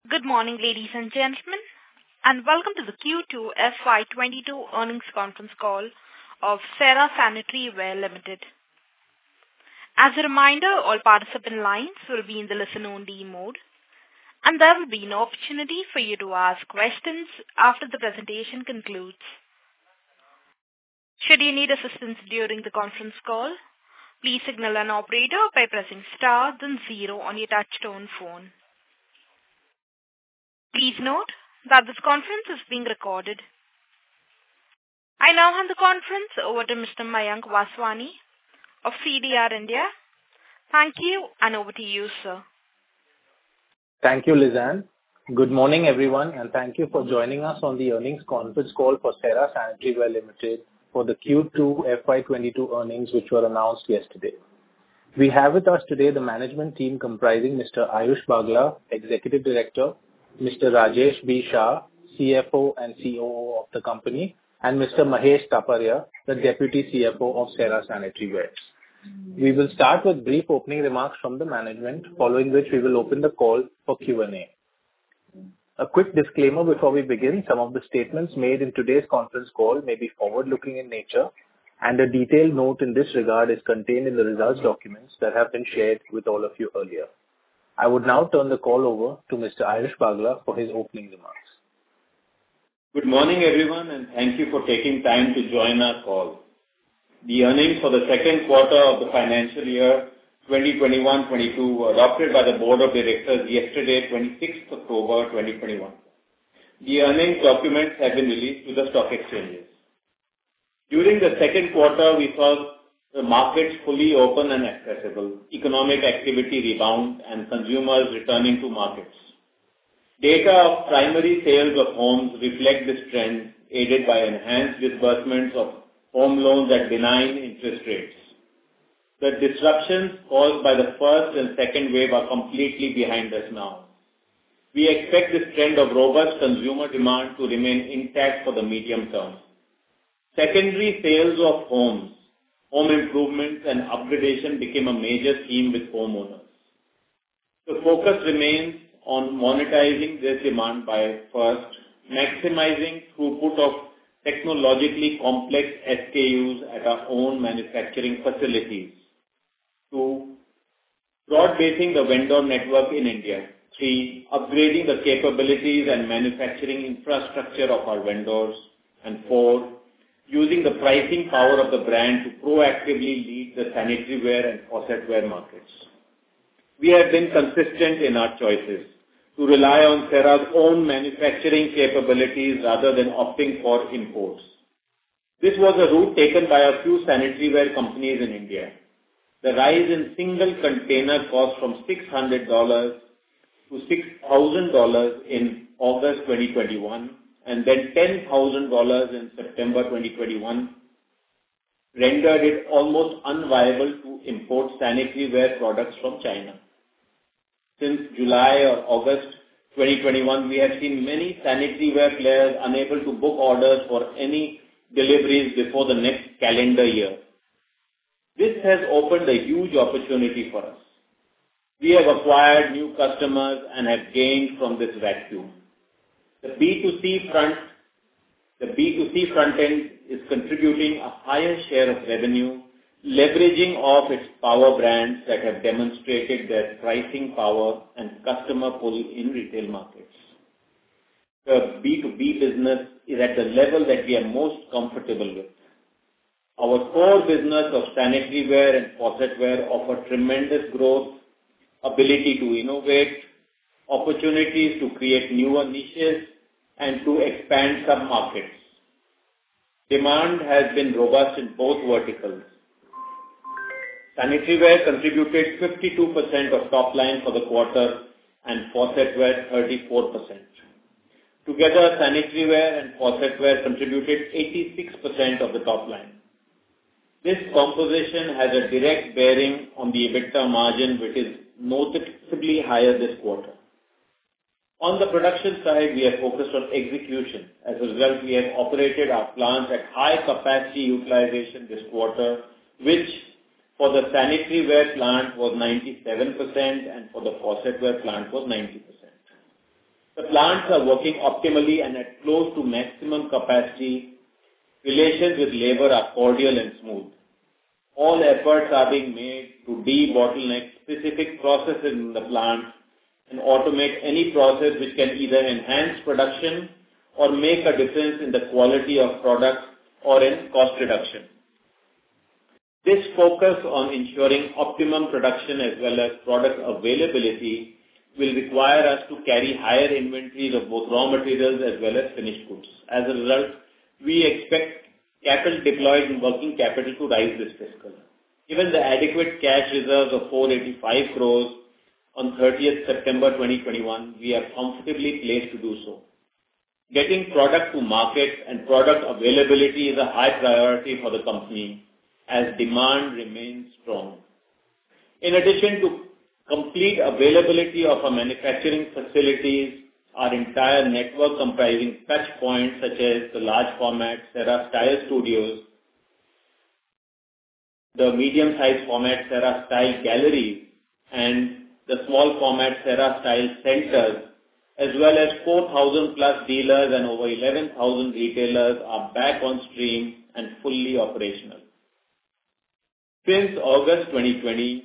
Good morning, ladies and gentlemen, and welcome to the Q2 FY22 earnings conference call of Cera Sanitaryware Limited. As a reminder, all participant lines will be in the listen-only mode, and there will be an opportunity for you to ask questions after the presentation concludes. Should you need assistance during the conference call, please signal an operator by pressing star then 0 on your touch-tone phone. Please note that this conference is being recorded. I now hand the conference over to Mr. Mayank Vaswani of CDR India. Thank you, and over to you, sir. Thank you, Lizanne. Good morning, everyone, and thank you for joining us on the earnings conference call for Cera Sanitaryware Limited for the Q2 FY22 earnings, which were announced yesterday. We have with us today the management team comprising Mr. Ayush Bagla, Executive Director, Mr. Rajesh B. Shah, CFO and COO of the company, and Mr. Mahesh Taparia, the Deputy CFO of Cera Sanitaryware. We will start with brief opening remarks from the management, following which we will open the call for Q&A. A quick disclaimer before we begin: some of the statements made in today's conference call may be forward-looking in nature, and a detailed note in this regard is contained in the results documents that have been shared with all of you earlier. I would now turn the call over to Mr. Ayush Bagla for his opening remarks. Good morning, everyone, and thank you for taking time to join our call. The earnings for the second quarter of the financial year 2021-22 were adopted by the Board of Directors yesterday, 26th October 2021. The earnings documents have been released to the stock exchanges. During the second quarter, we saw the markets fully open and accessible, economic activity rebound, and consumers returning to markets. Data of primary sales of homes reflect this trend, aided by enhanced disbursements of home loans at benign interest rates. The disruptions caused by the first and second wave are completely behind us now. We expect this trend of robust consumer demand to remain intact for the medium term. Secondary sales of homes, home improvements and upgradation became a major theme with homeowners. The focus remains on monetizing this demand by first maximizing throughput of technologically complex SKUs at our own manufacturing facilities. 2. Broad-basing the vendor network in India. 3. Upgrading the capabilities and manufacturing infrastructure of our vendors. And 4. Using the pricing power of the brand to proactively lead the sanitaryware and faucetware markets. We have been consistent in our choices to rely on Cera's own manufacturing capabilities rather than opting for imports. This was a route taken by a few sanitaryware companies in India. The rise in single container cost from $600 to $6,000 in August 2021 and then $10,000 in September 2021 rendered it almost unviable to import sanitaryware products from China. Since July or August 2021, we have seen many sanitaryware players unable to book orders for any deliveries before the next calendar year. This has opened a huge opportunity for us. We have acquired new customers and have gained from this vacuum. The B2C front end is contributing a higher share of revenue, leveraging off its power brands that have demonstrated their pricing power and customer pull in retail markets. The B2B business is at the level that we are most comfortable with. Our core business of sanitaryware and faucetware offer tremendous growth, ability to innovate, opportunities to create newer niches, and to expand sub-markets. Demand has been robust in both verticals. Sanitaryware contributed 52% of top line for the quarter and faucetware 34%. Together, sanitaryware and faucetware contributed 86% of the top line. This composition has a direct bearing on the EBITDA margin, which is noticeably higher this quarter. On the production side, we are focused on execution. As a result, we have operated our plants at high capacity utilization this quarter, which for the sanitaryware plant was 97% and for the faucetware plant was 90%. The plants are working optimally and at close to maximum capacity. Relations with labor are cordial and smooth. All efforts are being made to de-bottleneck specific processes in the plant and automate any process which can either enhance production or make a difference in the quality of products or in cost reduction. This focus on ensuring optimum production as well as product availability will require us to carry higher inventories of both raw materials as well as finished goods. As a result, we expect capital deployed in working capital to rise this fiscal. Given the adequate cash reserves of 485 crores on 30th September 2021, we are comfortably placed to do so. Getting product to market and product availability is a high priority for the company as demand remains strong. In addition to complete availability of our manufacturing facilities, our entire network comprising touch points such as the large format Cera Style Studios, the medium-sized format Cera Style Galleries, and the small format Cera Style Centers, as well as 4,000 plus dealers and over 11,000 retailers are back on stream and fully operational. Since August 2020,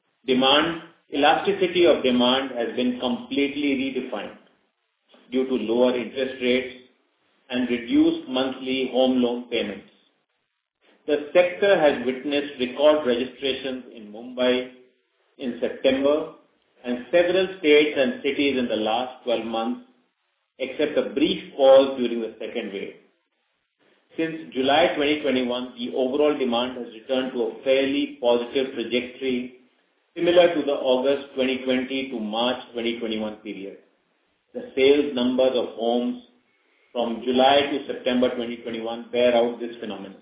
elasticity of demand has been completely redefined due to lower interest rates and reduced monthly home loan payments. The sector has witnessed record registrations in Mumbai in September and several states and cities in the last 12 months, except a brief pause during the second wave. Since July 2021, the overall demand has returned to a fairly positive trajectory similar to the August 2020 to March 2021 period. The sales numbers of homes from July to September 2021 bear out this phenomenon.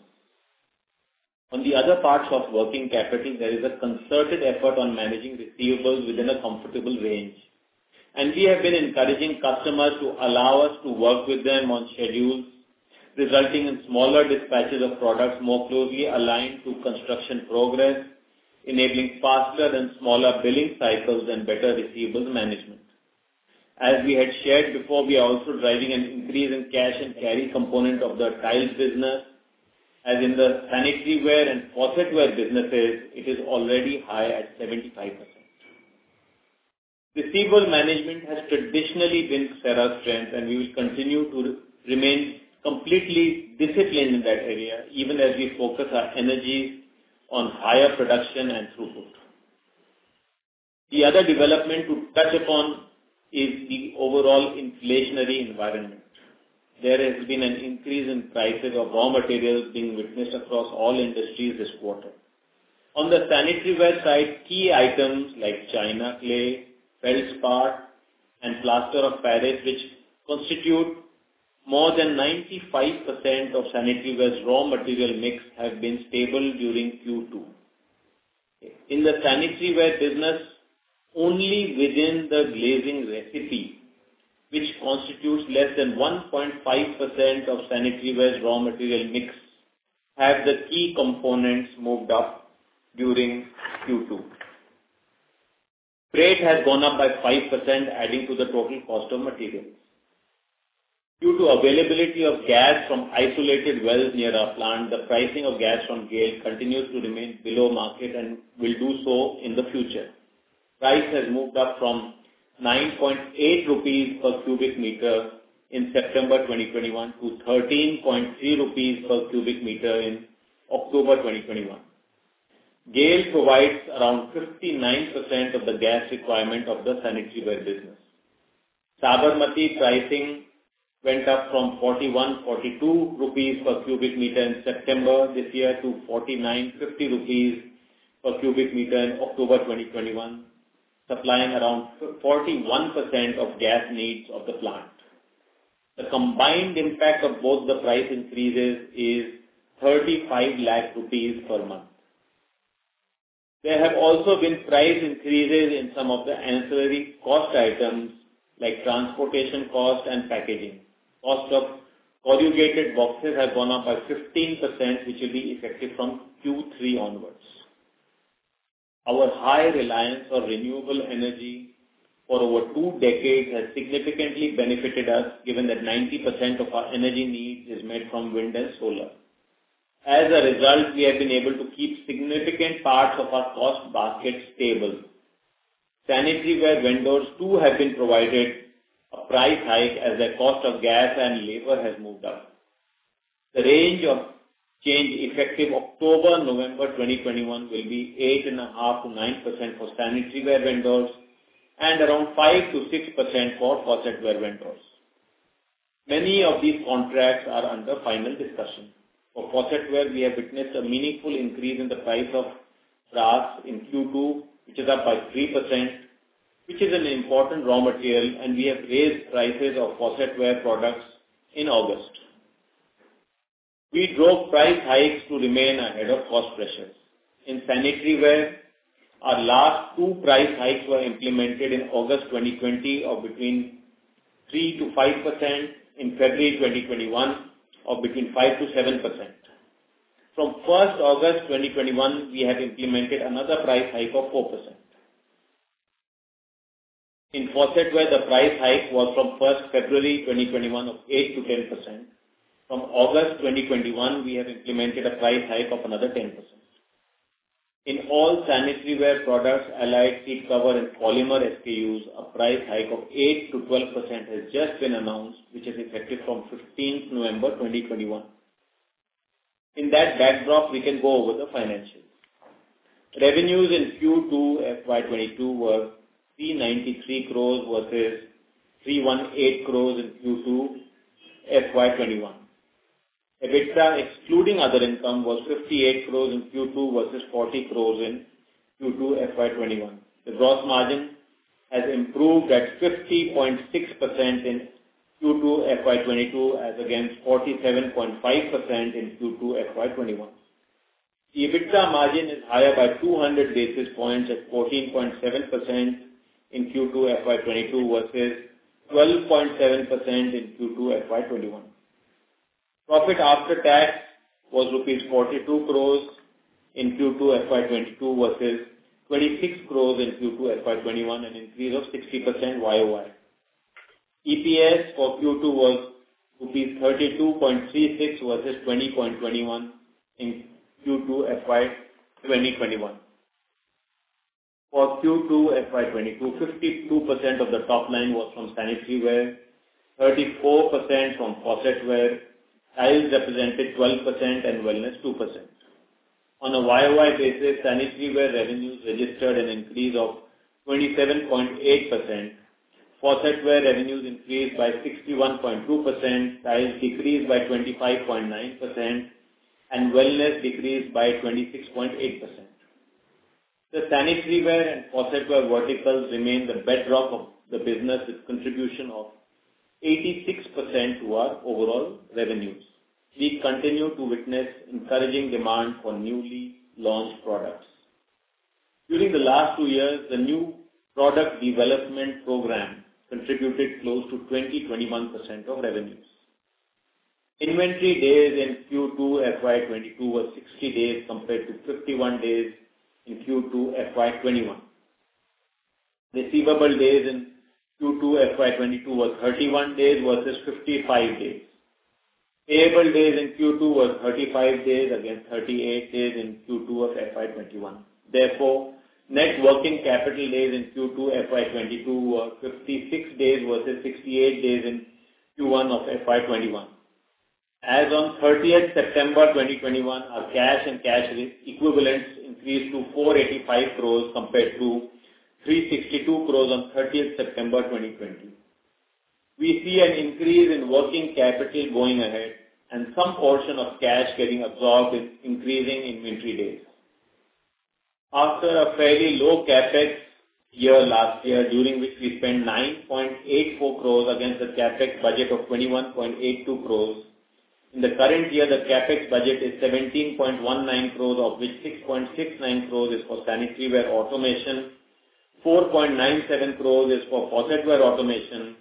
On the other parts of working capital, there is a concerted effort on managing receivables within a comfortable range. And we have been encouraging customers to allow us to work with them on schedules, resulting in smaller dispatches of products more closely aligned to construction progress, enabling faster and smaller billing cycles and better receivables management. As we had shared before, we are also driving an increase in cash and carry component of the tiles business. As in the sanitary ware and faucetware businesses, it is already high at 75%. Receivable management has traditionally been Cera's strength, and we will continue to remain completely disciplined in that area, even as we focus our energies on higher production and throughput. The other development to touch upon is the overall inflationary environment. There has been an increase in prices of raw materials being witnessed across all industries this quarter. On the sanitary ware side, key items like China clay, feldspar, and plaster of Paris, which constitute more than 95% of sanitary ware's raw material mix, have been stable during Q2. In the sanitary ware business, only within the glazing recipe, which constitutes less than 1.5% of sanitary ware's raw material mix, have the key components moved up during Q2. Freight has gone up by 5%, adding to the total cost of materials. Due to availability of gas from isolated wells near our plant, the pricing of gas from GAIL continues to remain below market and will do so in the future. Price has moved up from 9.8 rupees per cubic meter in September 2021 to 13.3 rupees per cubic meter in October 2021. GAIL provides around 59% of the gas requirement of the sanitary ware business. Sabarmati pricing went up from 41.42 rupees per cubic meter in September this year to 49.50 rupees per cubic meter in October 2021, supplying around 41% of gas needs of the plant. The combined impact of both the price increases is 35 lakh rupees per month. There have also been price increases in some of the ancillary cost items like transportation cost and packaging. Cost of corrugated boxes has gone up by 15%, which will be effective from Q3 onwards. Our high reliance on renewable energy for over 2 decades has significantly benefited us, given that 90% of our energy needs is met from wind and solar. As a result, we have been able to keep significant parts of our cost basket stable. Sanitary ware vendors too have been provided a price hike as their cost of gas and labor has moved up. The range of change effective October-November 2021 will be 8.5% to 9% for sanitary ware vendors and around 5 to 6% for faucetware vendors. Many of these contracts are under final discussion. For faucetware, we have witnessed a meaningful increase in the price of brass in Q2, which is up by 3%, which is an important raw material, and we have raised prices of faucetware products in August. We drove price hikes to remain ahead of cost pressures. In sanitary ware, our last 2 price hikes were implemented in August 2020 of between 3 to 5%, in February 2021 of between 5 to 7%. From 1st August 2021, we have implemented another price hike of 4%. In faucetware, the price hike was from 1st February 2021 of 8 to 10%. From August 2021, we have implemented a price hike of another 10%. In all sanitary ware products, allied seat cover and polymer SKUs, a price hike of 8 to 12% has just been announced, which is effective from 15th November 2021. In that backdrop, we can go over the financials. Revenues in Q2 FY22 were 393 crores versus 318 crores in Q2 FY21. EBITDA excluding other income was 58 crores in Q2 versus 40 crores in Q2 FY21. The gross margin has improved at 50.6% in Q2 FY22 as against 47.5% in Q2 FY21. The EBITDA margin is higher by 200 basis points at 14.7% in Q2 FY22 versus 12.7% in Q2 FY21. Profit after tax was rupees 42 crores in Q2 FY22 versus 26 crores in Q2 FY21, an increase of 60% YOY. EPS for Q2 was rupees 32.36 versus 20.21 in Q2 FY2021. For Q2 FY22, 52% of the top line was from sanitary ware, 34% from faucetware, tiles represented 12% and wellness 2%. On a YOY basis, sanitary ware revenues registered an increase of 27.8%, faucetware revenues increased by 61.2%, tiles decreased by 25.9%, and wellness decreased by 26.8%. The sanitary ware and faucetware verticals remain the bedrock of the business with contribution of 86% to our overall revenues. We continue to witness encouraging demand for newly launched products. During the last 2 years, the new product development program contributed close to 20-21% of revenues. Inventory days in Q2 FY22 were 60 days compared to 51 days in Q2 FY21. Receivable days in Q2 FY22 was 31 days versus 55 days. Payable days in Q2 was 35 days against 38 days in Q2 of FY21. Therefore, net working capital days in Q2 FY22 were 56 days versus 68 days in Q1 of FY21. As on 30th September 2021, our cash and cash equivalents increased to 485 crores compared to 362 crores on 30th September 2020. We see an increase in working capital going ahead and some portion of cash getting absorbed in increasing inventory days. After a fairly low capex year last year, during which we spent 9.84 crores against the capex budget of 21.82 crores, in the current year the capex budget is 17.19 crores, of which 6.69 crores is for sanitary ware automation, 4.97 crores is for faucetware automation,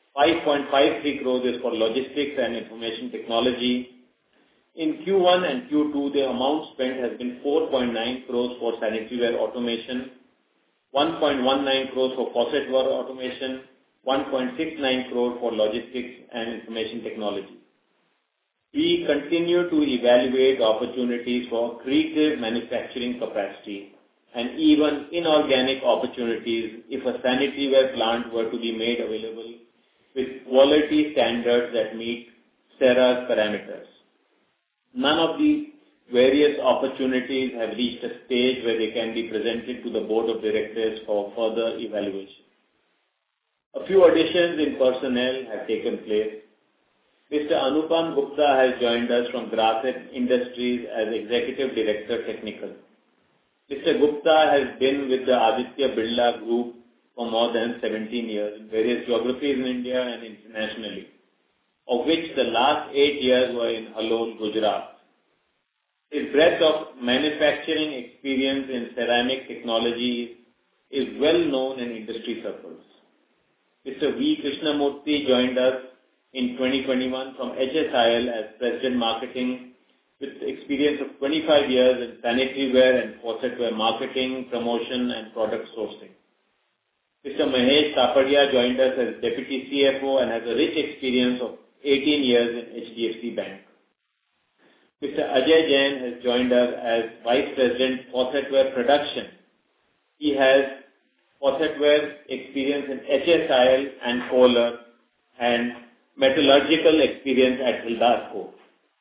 5.53 crores is for logistics and information technology. In Q1 and Q2, the amount spent has been 4.9 crores for sanitary ware automation, 1.19 crores for faucet ware automation, 1.69 crore for logistics and information technology. We continue to evaluate opportunities for accretive manufacturing capacity and even inorganic opportunities if a sanitary ware plant were to be made available with quality standards that meet Cera's parameters. None of the various opportunities have reached a stage where they can be presented to the board of directors for further evaluation. A few additions in personnel have taken place. Mr. Anupam Gupta has joined us from Grasim Industries as Executive Director Technical. Mr. Gupta has been with the Aditya Birla Group for more than 17 years in various geographies in India and internationally, of which the last 8 years were in Halol, Gujarat. His breadth of manufacturing experience in ceramic technology is well known in industry circles. Mr. V. Krishnamurthy joined us in 2021 from HSIL as President Marketing with experience of 25 years in sanitary ware and faucetware marketing, promotion and product sourcing. Mr. Mahesh Tapadia joined us as Deputy CFO and has a rich experience of 18 years in HDFC Bank. Mr. Ajay Jain has joined us as Vice President Faucetware Production. He has faucetware experience in HSIL and Kohler and metallurgical experience at Hildasco.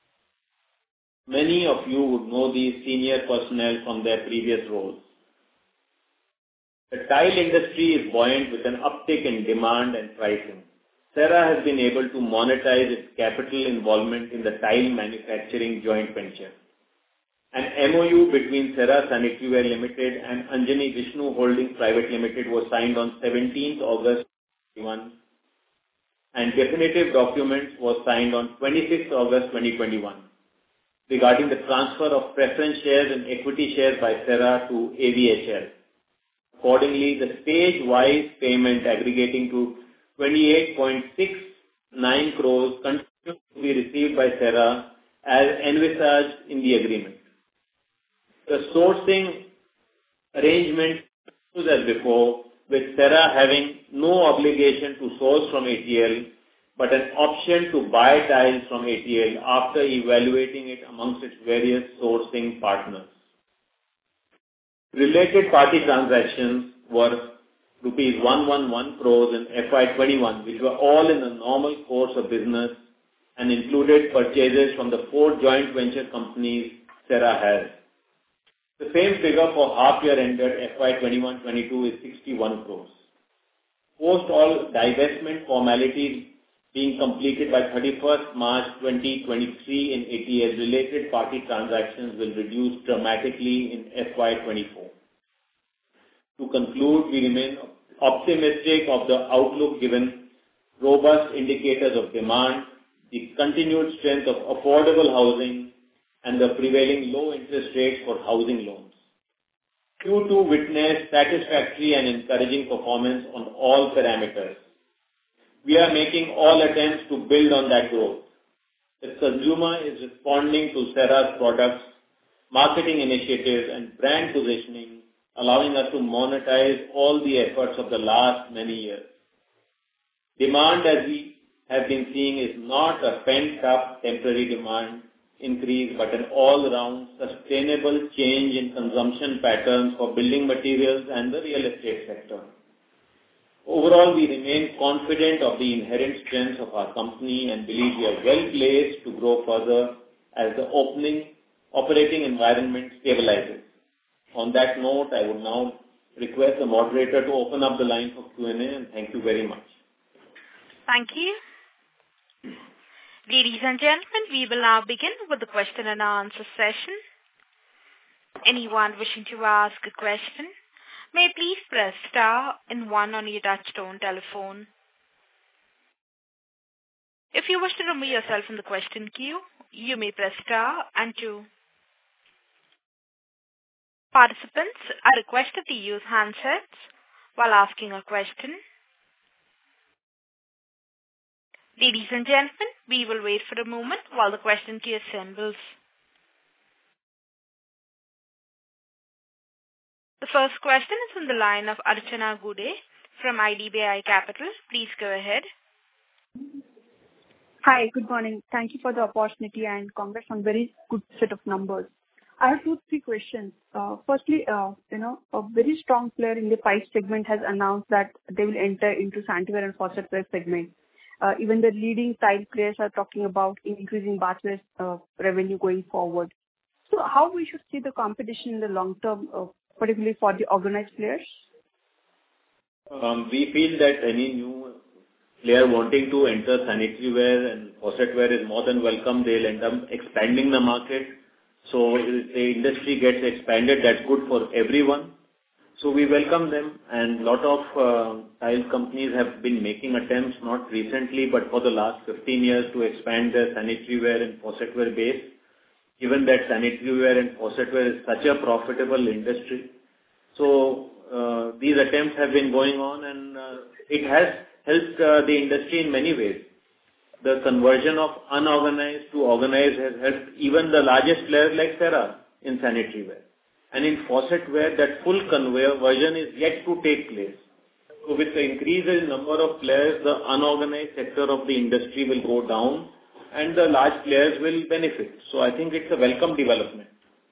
Many of you would know these senior personnel from their previous roles. The tile industry is buoyant with an uptick in demand and pricing. Cera has been able to monetize its capital involvement in the tile manufacturing joint venture. An MOU between Cera Sanitaryware Limited and Anjani Vishnu Holdings Private Limited was signed on 17th August 2021 and definitive documents was signed on 26th August 2021 regarding the transfer of preference shares and equity shares by Cera to AVHL. Accordingly, the stage-wise payment aggregating to 28.69 crores continues to be received by Cera as envisaged in the agreement. The sourcing arrangement is as before, with Cera having no obligation to source from ATL, but an option to buy tiles from ATL after evaluating it amongst its various sourcing partners. Related party transactions were rupees 111 crores in FY21, which were all in the normal course of business and included purchases from the 4 joint venture companies Cera has. The same figure for half year ended FY21-22 is 61 crores. Post all divestment formalities being completed by 31st March 2023 in ATL, related party transactions will reduce dramatically in FY24. To conclude, we remain optimistic of the outlook given robust indicators of demand, the continued strength of affordable housing, and the prevailing low interest rates for housing loans. Q2 witnessed satisfactory and encouraging performance on all parameters. We are making all attempts to build on that growth. The consumer is responding to Cera's products, marketing initiatives, and brand positioning, allowing us to monetize all the efforts of the last many years. Demand, as we have been seeing, is not a pent-up temporary demand increase, but an all-round sustainable change in consumption patterns for building materials and the real estate sector. Overall, we remain confident of the inherent strengths of our company and believe we are well placed to grow further as the operating environment stabilizes. On that note, I would now request the moderator to open up the line for Q&A, and thank you very much. Thank you. Ladies and gentlemen, we will now begin with the question and answer session. Anyone wishing to ask a question may please press star and 1 on your touchtone telephone. If you wish to remove yourself from the question queue, you may press star and 2. Participants are requested to use handsets while asking a question. Ladies and gentlemen, we will wait for a moment while the question queue assembles. The The first question is from the line of Archana Gude from IDBI Capital. Please go ahead. Hi, good morning. Thank you for the opportunity and congrats on very good set of numbers. I have 2-3 questions. Firstly, a very strong player in the pipe segment has announced that they will enter into sanitaryware and faucetware segment. Even the leading tile players are talking about increasing bathware revenue going forward. So how we should see the competition in the long term, particularly for the organized players? We feel that any new player wanting to enter sanitaryware and faucetware is more than welcome. They'll end up expanding the market. So if the industry gets expanded, that's good for everyone. So we welcome them, and a lot of tile companies have been making attempts, not recently, but for the last 15 years to expand their sanitaryware and faucetware base, given that sanitaryware and faucetware is such a profitable industry. So these attempts have been going on, and it has helped the industry in many ways. The conversion of unorganized to organized has helped even the largest players like Cera in sanitaryware. And in faucetware, that full conversion is yet to take place. So with the increase in number of players, the unorganized sector of the industry will go down and the large players will benefit. So I think it's a welcome development.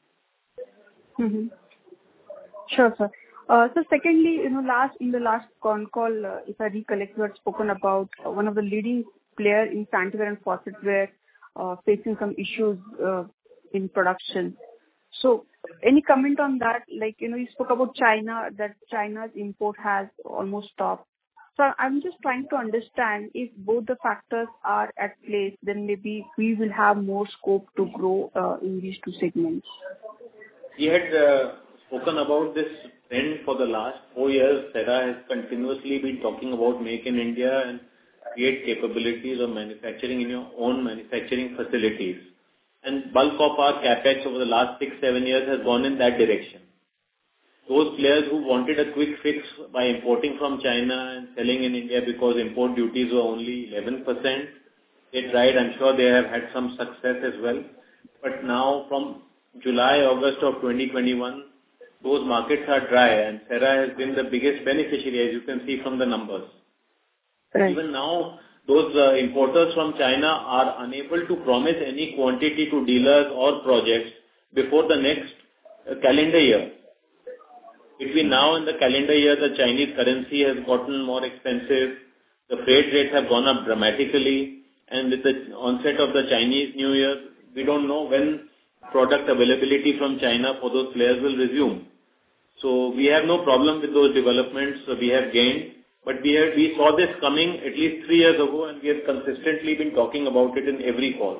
Mm-hmm. Sure, sir. So secondly, in the last con call, if I recollect, you had spoken about one of the leading player in sanitaryware and faucetware facing some issues in production. So any comment on that? Like, you spoke about China, that China's import has almost stopped. So I'm just trying to understand if both the factors are at place, then maybe we will have more scope to grow in these two segments. We had spoken about this trend for the last 4 years. Cera has continuously been talking about Make in India and create capabilities of manufacturing in your own manufacturing facilities. And bulk of our capex over the last 6-7 years has gone in that direction. Those players who wanted a quick fix by importing from China and selling in India because import duties were only 11%, they tried. I'm sure they have had some success as well. But now from July, August of 2021, those markets are dry and Cera has been the biggest beneficiary, as you can see from the numbers. Right. Even now, those importers from China are unable to promise any quantity to dealers or projects before the next calendar year. Between now and the calendar year, the Chinese currency has gotten more expensive. The freight rates have gone up dramatically. And with the onset of the Chinese New Year, we don't know when product availability from China for those players will resume. So we have no problem with those developments. We have gained. But we saw this coming at least 3 years ago, and we have consistently been talking about it in every call.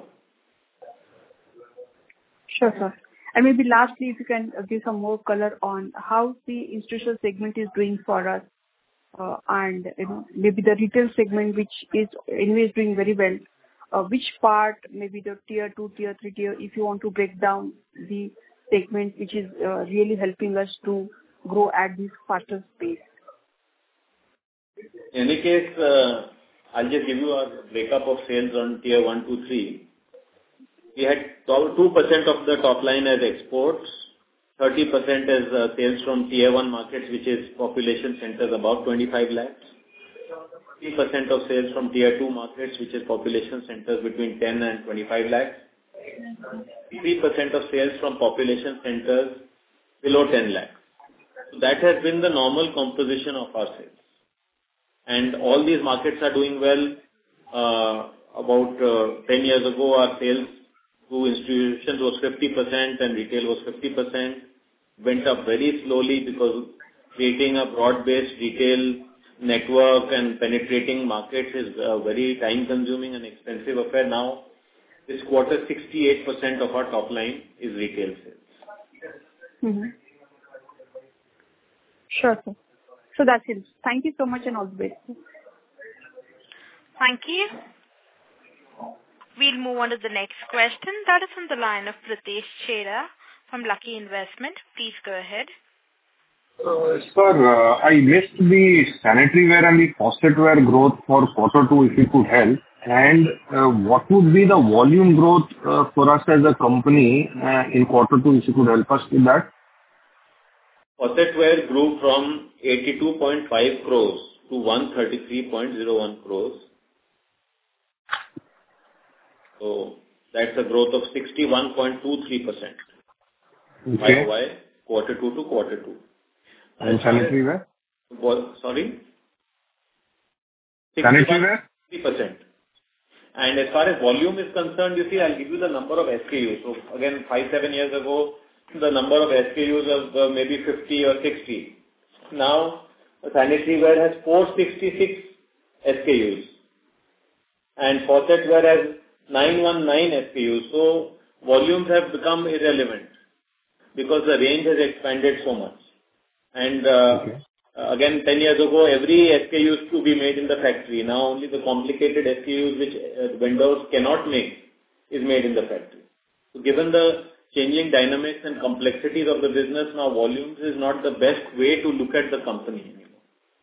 Sure, sir. And maybe lastly, if you can give some more color on how the institutional segment is doing for us, and maybe the retail segment, which is anyways doing very well. Which part, maybe the tier 2, tier 3, tier, if you want to break down the segment, which is really helping us to grow at this faster pace. In any case, I'll just give you a breakup of sales on tier 1, 2, 3. We had 2% of the top line as exports, 30% as sales from tier 1 markets, which is population centers above 25 lakhs, 3% of sales from tier 2 markets, which is population centers between 10 and 25 lakhs, 3% of sales from population centers below 10 lakhs. So that has been the normal composition of our sales. And all these markets are doing well. About 10 years ago, our sales to institutions was 50% and retail was 50%. Went up very slowly because creating a broad-based retail network and penetrating markets is a very time-consuming and expensive affair. Now, this quarter, 68% of our top line is retail sales. Mm-hmm. Sure, sir. So that's it. Thank you so much and all the best. Thank you. We'll move on to the next question. That is from the line of Pritesh Chheda from Lucky Investment. Please go ahead. Sir, I missed the sanitaryware and the faucetware growth for quarter 2, if you could help. And what would be the volume growth for us as a company in quarter 2, if you could help us with that? faucetware grew from 82.5 crores to 133.01 crores. So that's a growth of 61.23%. Okay. YOY, quarter 2 to quarter 2. And sanitary ware? Sorry? Sanitary ware? 60%. And as far as volume is concerned, you see, I'll give you the number of SKUs. So again, 5-7 years ago, the number of SKUs was maybe 50 or 60. Now, sanitary ware has 466 SKUs. And faucetware has 919 SKUs. So volumes have become irrelevant because the range has expanded so much. And again, 10 years ago, every SKU used to be made in the factory. Now only the complicated SKUs which vendors cannot make is made in the factory. So given the changing dynamics and complexities of the business, now volumes is not the best way to look at the company anymore.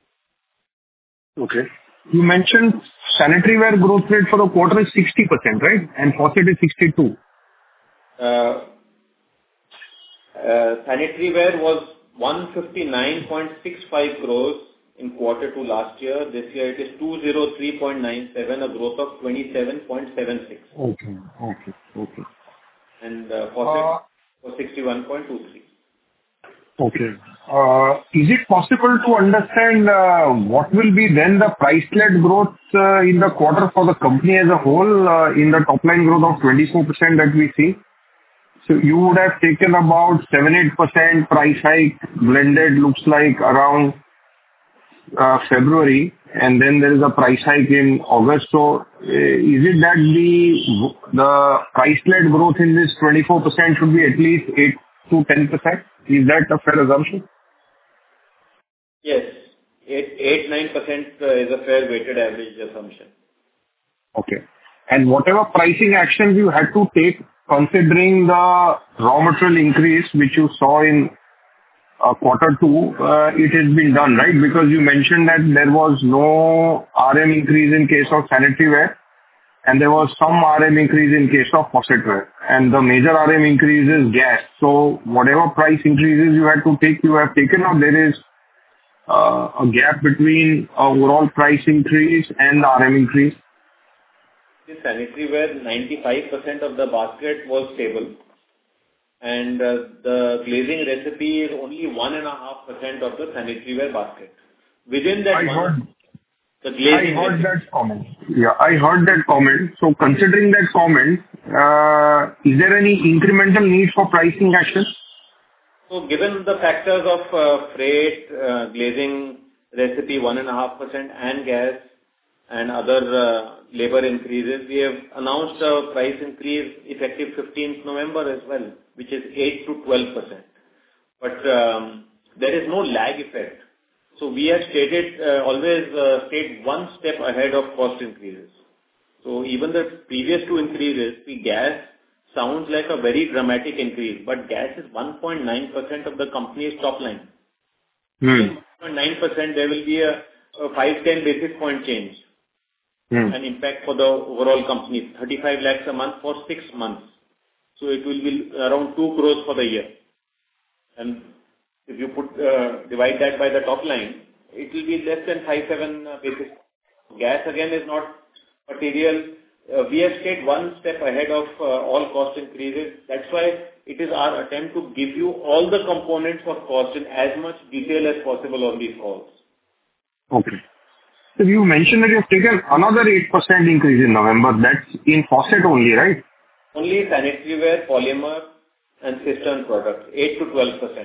Okay. You mentioned sanitary ware growth rate for the quarter is 60%, right? And faucet is 62. Sanitary ware was 159.65 crores in quarter 2 last year. This year it is 203.97, a growth of 27.76. Okay. And faucet was 61.23. Okay. Is it possible to understand what will be then the price-led growth in the quarter for the company as a whole in the top line growth of 24% that we see? So you would have taken about 7-8% price hike blended, looks like around February, and then there is a price hike in August. So is it that the price-led growth in this 24% should be at least 8 to 10%? Is that a fair assumption? Yes, 8-9% is a fair weighted average assumption. Okay. And whatever pricing actions you had to take, considering the raw material increase which you saw in quarter 2, it has been done, right? Because you mentioned that there was no RM increase in case of sanitary ware, and there was some RM increase in case of faucetware, and the major RM increase is gas. So whatever price increases you had to take, you have taken, or there is a gap between overall price increase and the RM increase? In sanitary ware, 95% of the basket was stable, and the glazing recipe is only 1.5% of the sanitary ware basket. Within that, the glazing. I heard that comment. Yeah, I heard that comment. So considering that comment, is there any incremental need for pricing actions? So given the factors of freight, glazing recipe 1.5% and gas and other labor increases, we have announced a price increase effective 15th November as well, which is 8 to 12%. But there is no lag effect. So we have always stayed one step ahead of cost increases. So even the previous 2 increases, the gas sounds like a very dramatic increase, but gas is 1.9% of the company's top line. In 1.9%, there will be a 5-10 basis point change. An impact for the overall company, 35 lakhs a month for 6 months. So it will be around 2 crores for the year. And if you divide that by the top line, it will be less than 5-7 basis. Gas again is not material. We have stayed one step ahead of all cost increases. That's why it is our attempt to give you all the components of cost in as much detail as possible on these calls. Okay. So you mentioned that you have taken another 8% increase in November. That's in faucet only, right? Only sanitary ware, polymer and cistern products, 8 to 12%.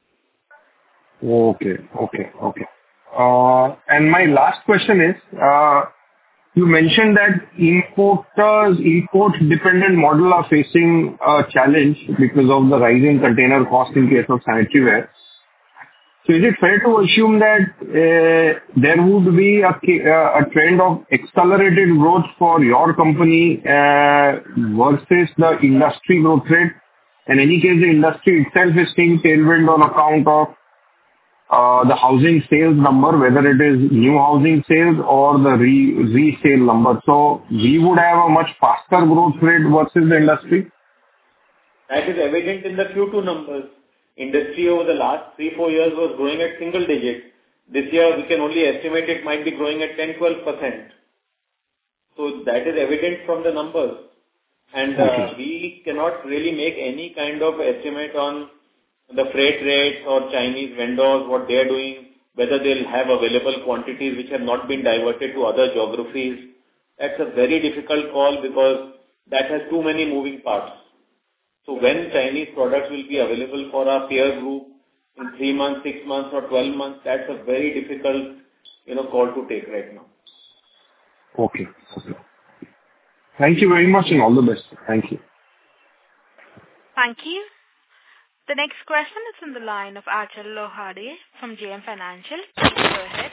Okay. And my last question is, you mentioned that import-dependent model are facing a challenge because of the rising container cost in case of sanitary ware. So is it fair to assume that there would be a trend of accelerated growth for your company versus the industry growth rate? In any case, the industry itself is seeing tailwind on account of the housing sales number, whether it is new housing sales or the resale number. So we would have a much faster growth rate versus the industry? That is evident in the Q2 numbers. industry over the last 3-4 years was growing at single digit. This year, we can only estimate it might be growing at 10-12%. So that is evident from the numbers. And we cannot really make any kind of estimate on the freight rates or Chinese vendors, what they are doing, whether they'll have available quantities which have not been diverted to other geographies. That's a very difficult call because that has too many moving parts. So when Chinese products will be available for our peer group in 3 months, 6 months or 12 months, that's a very difficult, call to take right now. Okay. Thank you very much and all the best. Thank you. Thank you. The next question is from the line of Achal Lohade from JM Financial. Please go ahead.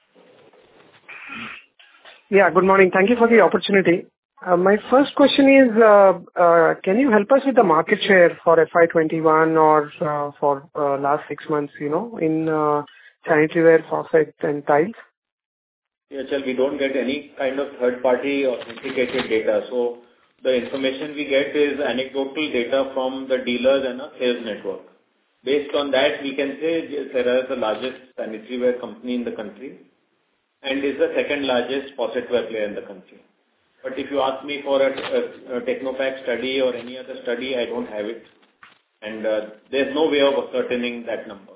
Yeah, good morning. Thank you for the opportunity. My first question is, can you help us with the market share for FY21 or for last 6 months, in sanitary ware, faucet and tiles? Yeah, Achal, we don't get any kind of third-party authenticated data. So the information we get is anecdotal data from the dealers and a sales network. Based on that, we can say Cera is the largest sanitary ware company in the country and is the second largest faucet ware player in the country. But if you ask me for a Technopak study or any other study, I don't have it. And there's no way of ascertaining that number.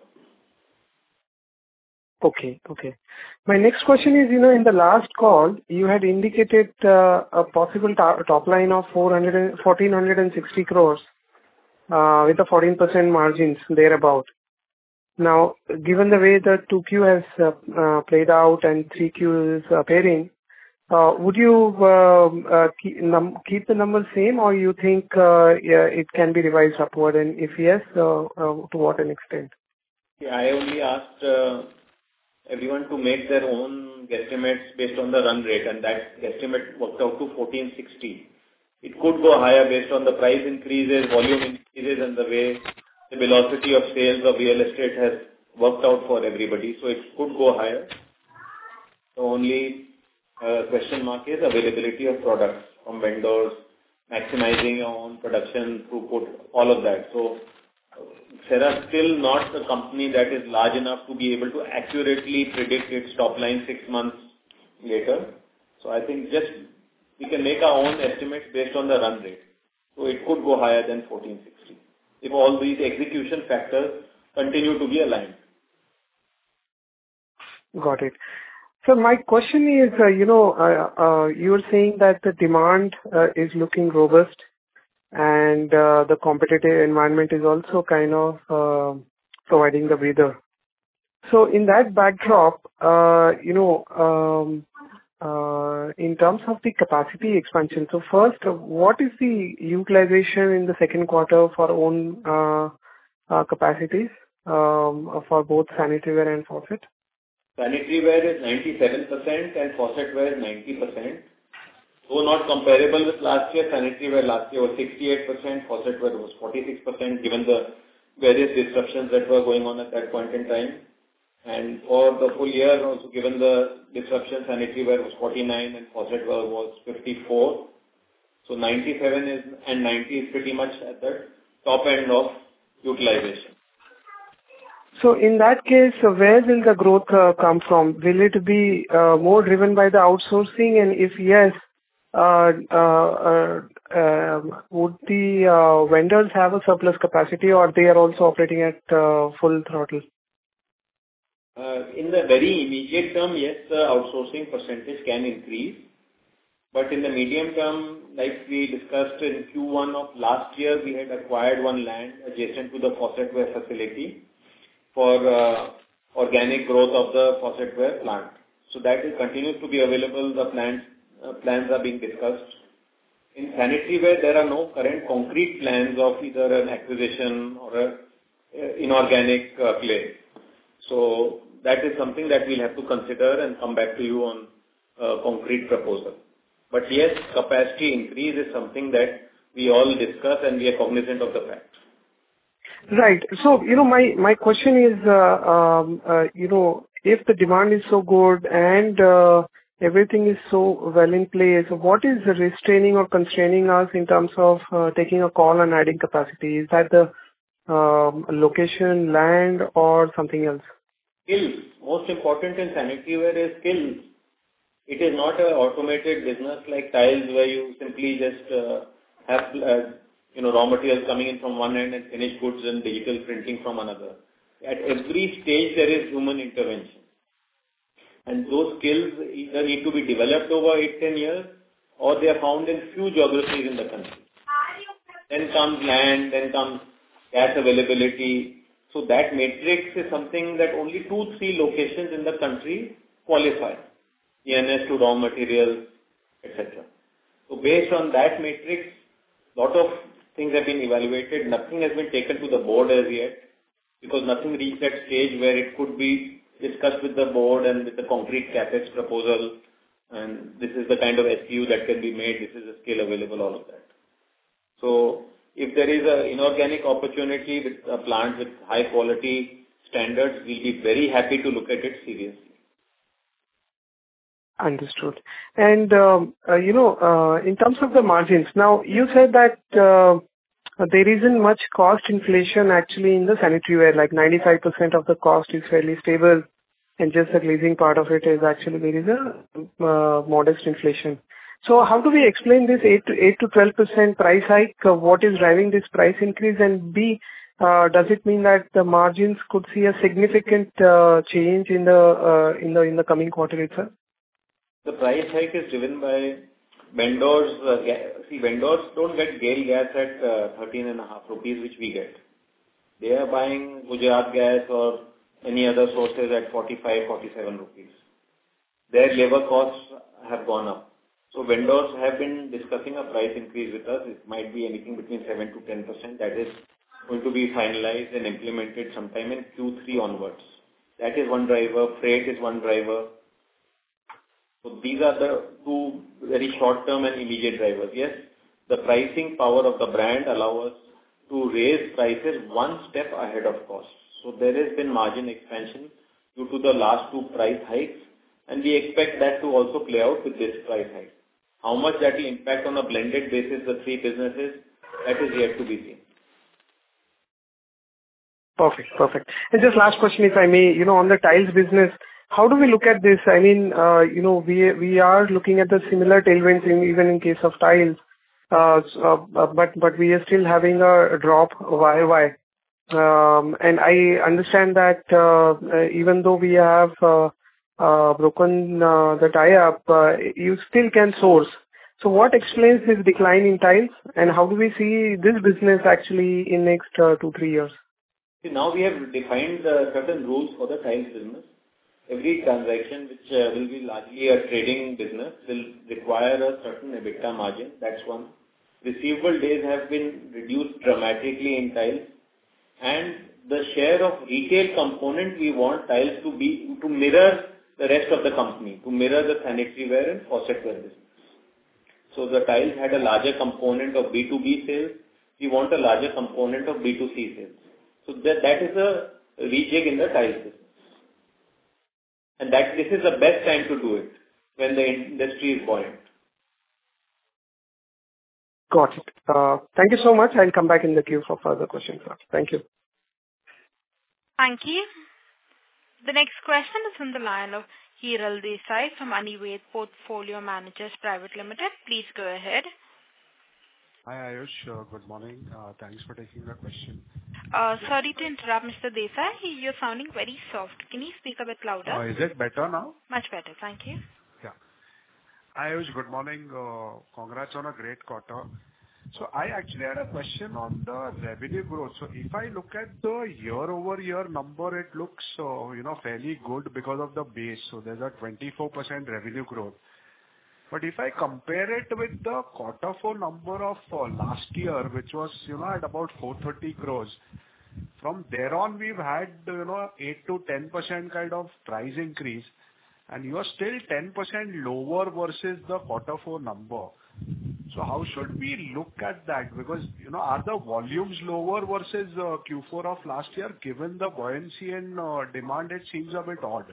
Okay. My next question is, in the last call, you had indicated a possible top line of 1,460 crores with a 14% margins thereabout. Now, given the way the 2Q has played out and 3Q is appearing, would you keep the numbers same or you think it can be revised upward? And if yes, to what an extent? Yeah, I only asked everyone to make their own guesstimates based on the run rate, and that guesstimate worked out to 1,460. It could go higher based on the price increases, volume increases, and the way the velocity of sales of real estate has worked out for everybody. So it could go higher. The only question mark is availability of products from vendors, maximizing your own production throughput, all of that. So Cera is still not a company that is large enough to be able to accurately predict its top line 6 months later. So I think we can make our own estimates based on the run rate. So it could go higher than 1460 if all these execution factors continue to be aligned. Got it. So my question is, you were saying that the demand is looking robust and the competitive environment is also kind of providing the breather. So in that backdrop, in terms of the capacity expansion, so first, what is the utilization in the second quarter for own capacities for both sanitary ware and faucet? Sanitary ware is 97% and faucet ware is 90%. Though not comparable with last year, sanitary ware last year was 68%, faucet ware was 46%, given the various disruptions that were going on at that point in time. And for the full year, also given the disruption, sanitary ware was 49 and faucet ware was 54. So 97 is and 90 is pretty much at the top end of utilization. So in that case, where will the growth come from? Will it be more driven by the outsourcing? And if yes, would the vendors have a surplus capacity or they are also operating at full throttle? In the very immediate term, yes, the outsourcing percentage can increase. But in the medium term, like we discussed in Q1 of last year, we had acquired one land adjacent to the faucet ware facility for organic growth of the faucet ware plant. So that continues to be available. The plans are being discussed. In sanitary ware, there are no current concrete plans of either an acquisition or an inorganic play. So that is something that we'll have to consider and come back to you on a concrete proposal. But yes, capacity increase is something that we all discuss and we are cognizant of the fact. Right. So, my question is, if the demand is so good and everything is so well in place, what is restraining or constraining us in terms of taking a call on adding capacity? Is that the Location, land, or something else? Skills. Most important in sanitary ware is skills. It is not an automated business like tiles where you simply just have raw materials coming in from one end and finished goods and digital printing from another. At every stage there is human intervention. And those skills either need to be developed over 8-10 years or they are found in few geographies in the country. Then comes land, then comes gas availability. So that matrix is something that only 2-3 locations in the country qualify. ENS to raw materials, etc. So based on that matrix, lot of things have been evaluated. Nothing has been taken to the board as yet because nothing reached that stage where it could be discussed with the board and with the concrete capex proposal. And this is the kind of SKU that can be made. This is the scale available, all of that. So if there is an inorganic opportunity with a plant with high quality standards, we'll be very happy to look at it seriously. Understood. And, in terms of the margins, now you said that there isn't much cost inflation actually in the sanitary ware, like 95% of the cost is fairly stable and just the glazing part of it is actually there is a modest inflation. So how do we explain this 8 to 12% price hike? What is driving this price increase? And B, does it mean that the margins could see a significant change in the coming quarter itself? The price hike is driven by vendors. Vendors don't get GAIL gas at 13.5 rupees, which we get. They are buying Gujarat gas or any other sources at 45, 47 rupees. Their labor costs have gone up. So vendors have been discussing a price increase with us. It might be anything between 7 to 10%. That is going to be finalized and implemented sometime in Q3 onwards. That is one driver. Freight is one driver. So these are the two very short-term and immediate drivers. Yes, the pricing power of the brand allows us to raise prices one step ahead of cost. So there has been margin expansion due to the last two price hikes, and we expect that to also play out with this price hike. How much that will impact on a blended basis, the three businesses, that is yet to be seen. Perfect. And just last question, if I may, on the tiles business, how do we look at this? I mean, we are looking at the similar tailwinds even in case of tiles, but we are still having a drop YY. And I understand that even though we have broken the tie-up, you still can source. So what explains this decline in tiles, and how do we see this business actually in next 2-3 years? See, now we have defined certain rules for the tiles business. Every transaction which will be largely a trading business will require a certain EBITDA margin. That's one. Receivable days have been reduced dramatically in tiles, and the share of retail component we want tiles to mirror the rest of the company, to mirror the sanitary ware and faucetware business. So the tiles had a larger component of B2B sales. We want a larger component of B2C sales. So that is a rejig in the tiles business. And this is the best time to do it, when the industry is buoyant. Got it. Thank you so much. I'll come back in the queue for further questions. Thank you. Thank you. The next question is from the line of Hiral Desai from Anived Portfolio Managers Private Limited. Please go ahead. Hi Ayush, good morning. Thanks for taking the question. Sorry to interrupt, Mr. Desai. You're sounding very soft. Can you speak a bit louder? Is it better now? Much better. Thank you. Yeah. Hi Ayush, good morning. Congrats on a great quarter. So I actually had a question on the revenue growth. So if I look at the year-over-year number, it looks fairly good because of the base. So there's a 24% revenue growth. But if I compare it with the quarter four number of last year, which was at about 430 crores, from there on we've had 8 to 10% kind of price increase, and you are still 10% lower versus the quarter four number. So how should we look at that? Because are the volumes lower versus Q4 of last year? Given the buoyancy in demand, it seems a bit odd.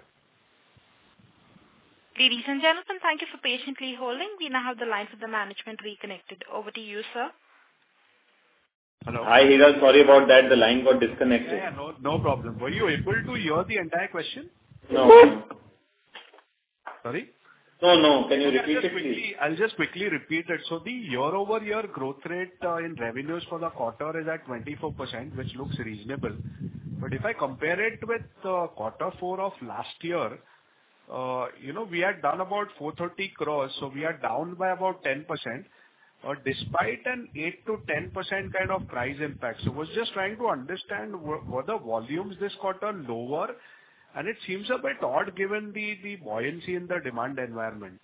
Ladies and gentlemen, thank you for patiently holding. We now have the line for the management reconnected. Over to you, sir. Hello? Hi, Hiral. Sorry about that. The line got disconnected. Yeah, no problem. Were you able to hear the entire question? No. Sorry? No. Can you Okay, repeat it, please? I'll just quickly repeat it. So the year-over-year growth rate in revenues for the quarter is at 24%, which looks reasonable. But if I compare it with quarter four of last year, we had done about 430 crores, so we are down by about 10%, despite an 8 to 10% kind of price impact. So I was just trying to understand, were the volumes this quarter lower? And it seems a bit odd given the buoyancy in the demand environment.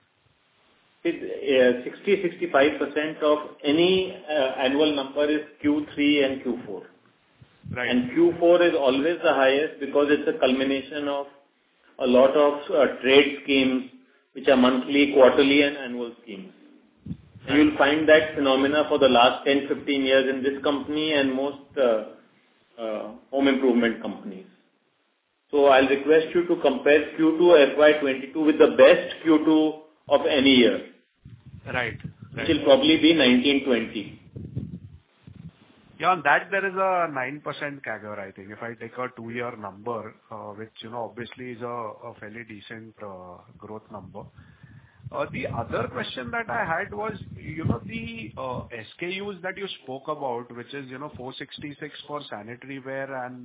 60-65% of any annual number is Q3 and Q4. Right. And Q4 is always the highest because it's a culmination of a lot of trade schemes, which are monthly, quarterly, and annual schemes. And you'll find that phenomena for the last 10-15 years in this company and most home improvement companies. So I'll request you to compare Q2 FY22 with the best Q2 of any year. Right. Which will probably be 1920. Yeah, on that there is a 9% CAGR, I think. If I take a 2-year number, which, obviously is a fairly decent growth number. The other question that I had was, the SKUs that you spoke about, which is, 466 for sanitary ware and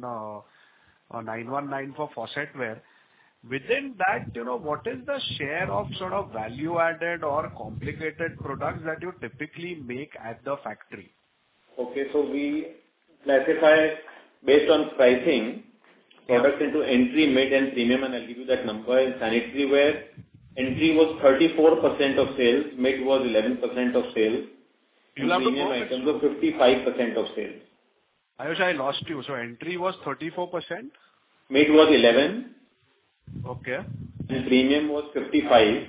919 for faucetware. Within that, what is the share of sort of value-added or complicated products that you typically make at the factory? Okay, so we classify based on pricing products into entry, mid, and premium, and I'll give you that number. In sanitary ware, entry was 34% of sales, mid was 11% of sales, and premium items were 55% of sales. Ayush, I lost you. So entry was 34%? Mid was 11. Okay. And premium was 55.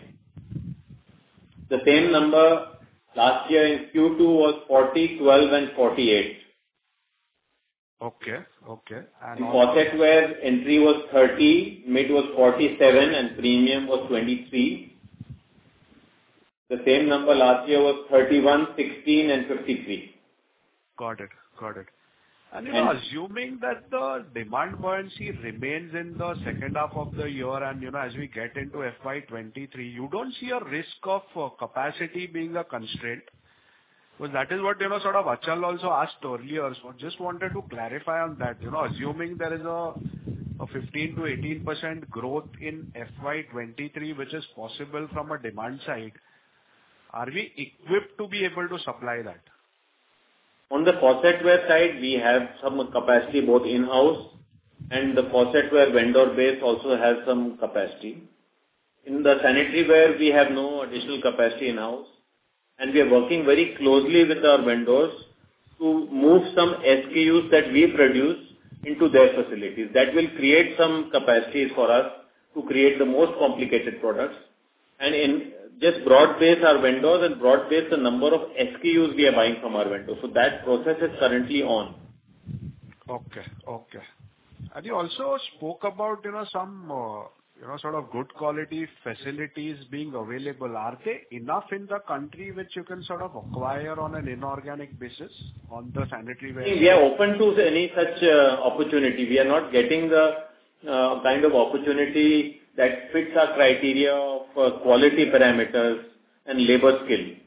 The same number last year in Q2 was 40, 12, and 48. Okay. And in faucetware, entry was 30, mid was 47, and premium was 23. The same number last year was 31, 16, and 53. Got it. And assuming that the demand buoyancy remains in the second half of the year and, as we get into FY23, you don't see a risk of capacity being a constraint? Because that is what, sort of Achal also asked earlier. So just wanted to clarify on that. Assuming there is a 15 to 18% growth in FY23, which is possible from a demand side, are we equipped to be able to supply that? On the faucetware side, we have some capacity both in-house and the faucetware vendor base also has some capacity. In the sanitary ware, we have no additional capacity in-house and we are working very closely with our vendors to move some SKUs that we produce into their facilities. That will create some capacities for us to create the most complicated products and in just broad base our vendors and broad base the number of SKUs we are buying from our vendors. So that process is currently on. Okay. And you also spoke about, some, sort of good quality facilities being available. Are they enough in the country which you can sort of acquire on an inorganic basis on the sanitary ware? We are open to any such opportunity. We are not getting the kind of opportunity that fits our criteria of quality parameters and labor skill.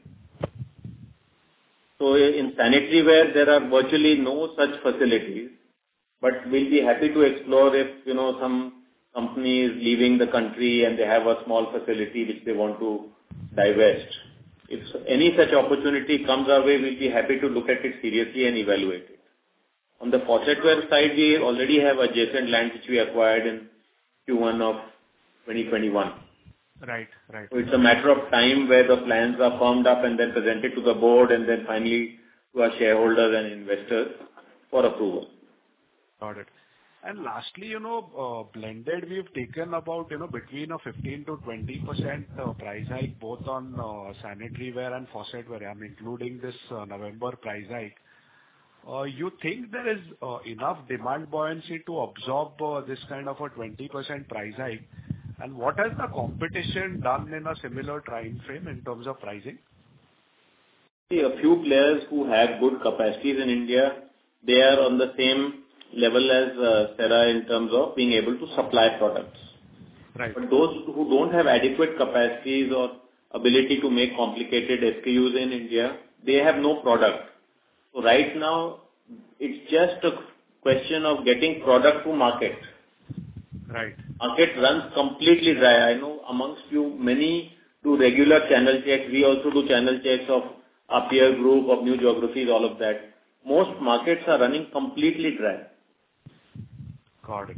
So in sanitary ware, there are virtually no such facilities, but we'll be happy to explore if, some company is leaving the country and they have a small facility which they want to divest. If any such opportunity comes our way, we'll be happy to look at it seriously and evaluate it. On the faucetware side, we already have adjacent land which we acquired in Q1 of 2021. Right. So it's a matter of time where the plans are formed up and then presented to the board and then finally to our shareholders and investors for approval. Got it. And lastly, blended, we've taken about, between a 15 to 20% price hike both on sanitary ware and faucetware, including this November price hike. You think there is enough demand buoyancy to absorb this kind of a 20% price hike? And what has the competition done in a similar time frame in terms of pricing? See, a few players who have good capacities in India they are on the same level as Cera in terms of being able to supply products. Right. But those who don't have adequate capacities or ability to make complicated SKUs in India, they have no product. So right now, it's just a question of getting product to market. Right. Market runs completely dry. I know amongst you, many do regular channel checks. We also do channel checks of our peer group, of new geographies, all of that. Most markets are running completely dry. Got it.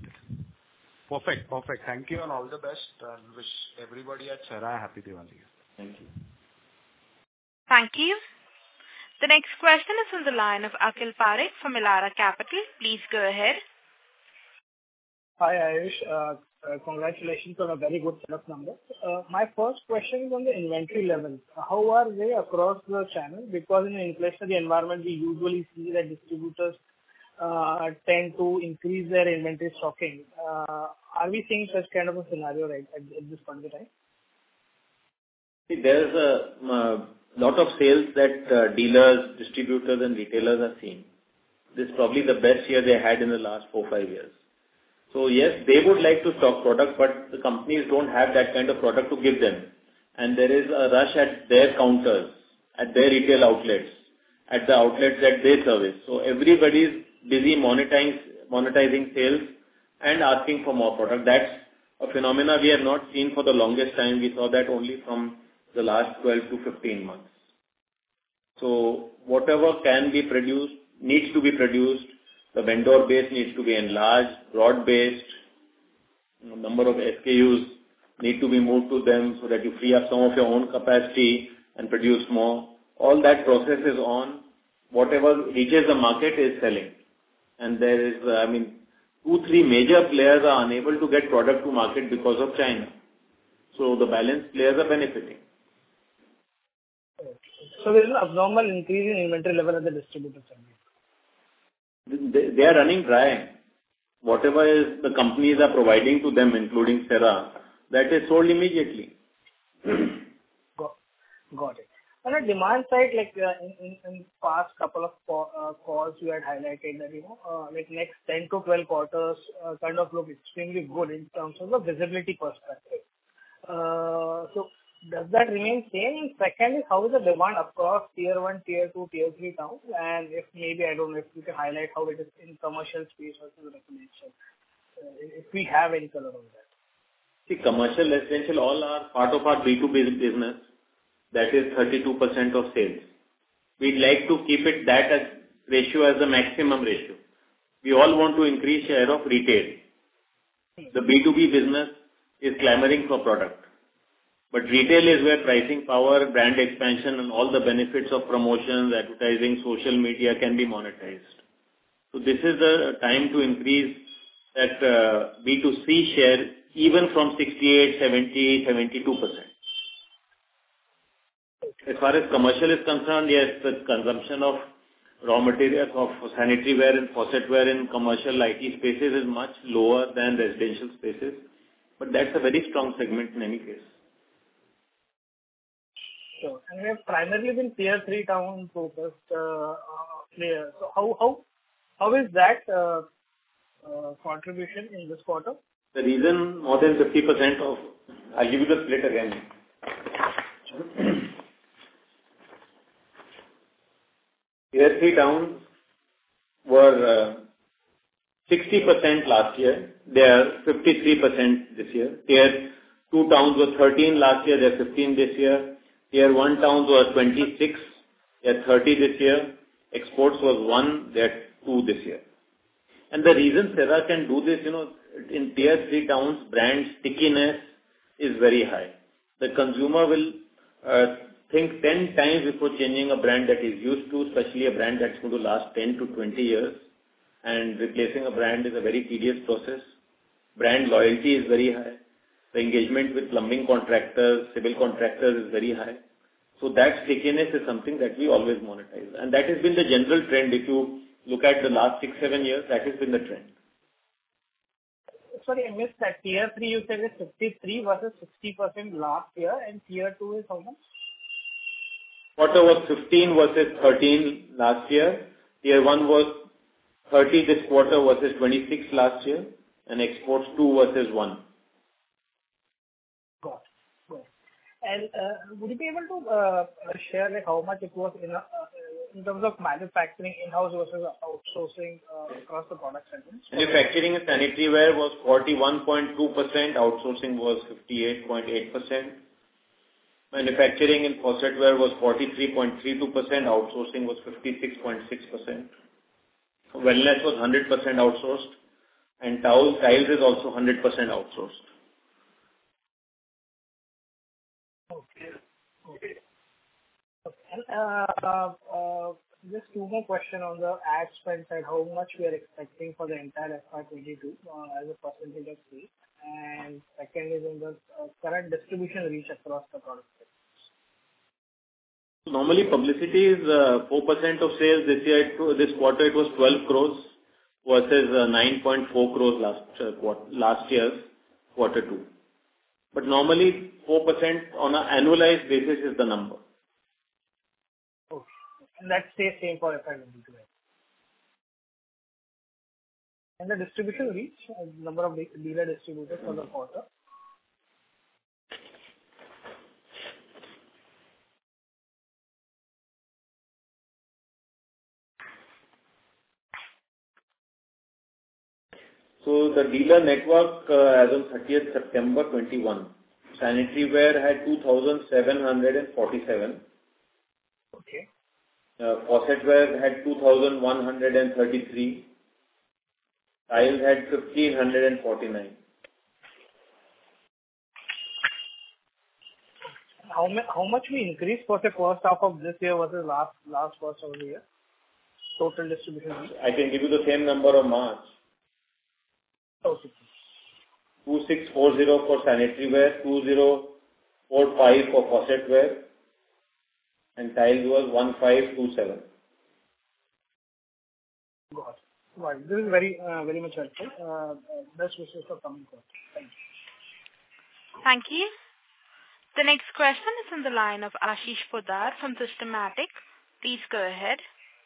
Perfect. Thank you and all the best, and wish everybody at Cera a happy Diwali. Thank you. Thank you. The next question is on the line of Akhil Parekh from Elara Capital. Please go ahead. Hi, Ayush. Congratulations on a very good set of numbers. My first question is on the inventory levels. How are they across the channel? Because in an inflationary environment, we usually see that distributors tend to increase their inventory stocking. Are we seeing such kind of a scenario right at this point in time? See, there's a lot of sales that dealers, distributors and retailers are seeing. This is probably the best year they had in the last 4-5 years. So yes, they would like to stock products, but the companies don't have that kind of product to give them. And there is a rush at their counters, at their retail outlets, at the outlets that they service. So everybody is busy monetizing sales and asking for more product. That's a phenomena we have not seen for the longest time. We saw that only from the last 12 to 15 months. So whatever can be produced, needs to be produced. The vendor base needs to be enlarged, broad-based. Number of SKUs need to be moved to them so that you free up some of your own capacity and produce more. All that process is on. Whatever reaches the market is selling. And there is, 2-3 major players are unable to get product to market because of China. So the balanced players are benefiting. So there is an abnormal increase in inventory level at the distributor side. They are running dry. Whatever is the companies are providing to them, including Cera, that is sold immediately. Got it. On the demand side, like in past couple of calls, you had highlighted that like next 10 to 12 quarters kind of look extremely good in terms of the visibility perspective. So does that remain same? And second is, how is the demand across tier 1, tier 2, tier 3 towns? And if maybe, I don't know if you can highlight how it is in commercial space versus residential, if we have any color on that. See, commercial, residential, all are part of our B2B business. That is 32% of sales. We'd like to keep it that as ratio as the maximum ratio. We all want to increase share of retail. The B2B business is clamoring for product. But retail is where pricing power, brand expansion and all the benefits of promotions, advertising, social media can be monetized. So this is the time to increase that B2C share even from 68, 70, 72%. As far as commercial is concerned, yes, the consumption of raw materials of sanitary ware and faucetware in commercial IT spaces is much lower than residential spaces. But that's a very strong segment in any case. Sure. And we have primarily been tier 3 town focused players. So how is that contribution in this quarter? The reason more than 50% of, I'll give you the split again. Tier 3 towns were 60% last year. They are 53% this year. Tier 2 towns were 13 last year. They are 15 this year. Tier 1 towns were 26. They are 30 this year. Exports was 1. They are 2 this year. And the reason Cera can do this, in tier 3 towns, brand stickiness is very high. The consumer will think 10 times before changing a brand that is used to, especially a brand that's going to last 10 to 20 years. And replacing a brand is a very tedious process. Brand loyalty is very high. The engagement with plumbing contractors, civil contractors is very high. So that stickiness is something that we always monetize. And that has been the general trend. If you look at the last 6-7 years, that has been the trend. Sorry, I missed that. Tier 3 you said is 53 versus 60% last year, and tier 2 is how much? Quarter was 15 versus 13 last year. Tier 1 was 30 this quarter versus 26 last year, and exports 2 versus 1. Got it. Got it. And would you be able to share like how much it was in terms of manufacturing in-house versus outsourcing across the product segments? Manufacturing and sanitary ware was 41.2%, outsourcing was 58.8%. Manufacturing and faucetware was 43.32%, outsourcing was 56.6%. Wellness was 100% outsourced, and tiles is also 100% outsourced. Okay. And just two more questions on the ad spend side. How much we are expecting for the entire FY22 as a percentage of sales? And second is in the current distribution reach across the product segments. Normally, publicity is 4% of sales. This quarter, it was 12 crores versus 9.4 crores last year's quarter 2. But normally, 4% on an annualized basis is the number. Okay. And that stays same for FY22. And the distribution reach, number of dealer distributors for the quarter? So the dealer network as on 30th September 21, sanitary ware had 2,747. Okay. Faucetware had 2,133. Tiles had 1,549. How much we increased for the first half of this year versus last first of the year? Total distribution. I can give you the same number of March. Okay. 2640 for sanitary ware, 2045 for faucetware, and tiles was 1527. Got it. Right. This is very much helpful. Best wishes for coming quarter. Thank you. Thank you. The next question is on the line of Ashish Poddar from Systematix. Please go ahead.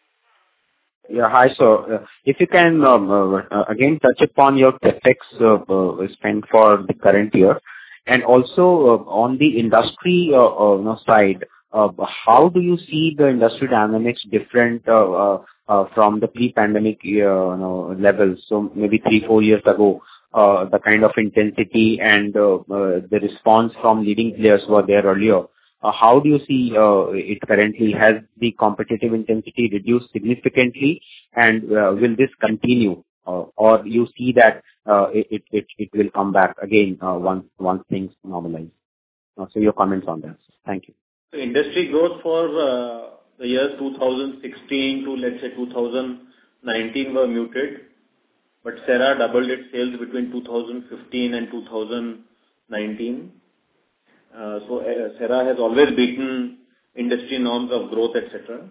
Yeah, hi, sir. If you can again touch upon your capex spend for the current year, and also on the industry side, how do you see the industry dynamics different from the pre-pandemic levels? So maybe 3-4 years ago, the kind of intensity and the response from leading players were there earlier. How do you see it currently? Has the competitive intensity reduced significantly, and will this continue, or you see that it will come back again once things normalize? So your comments on that. Thank you. The industry growth for the years 2016 to let's say 2019 were muted, but Cera doubled its sales between 2015 and 2019. So Cera has always beaten industry norms of growth, etc.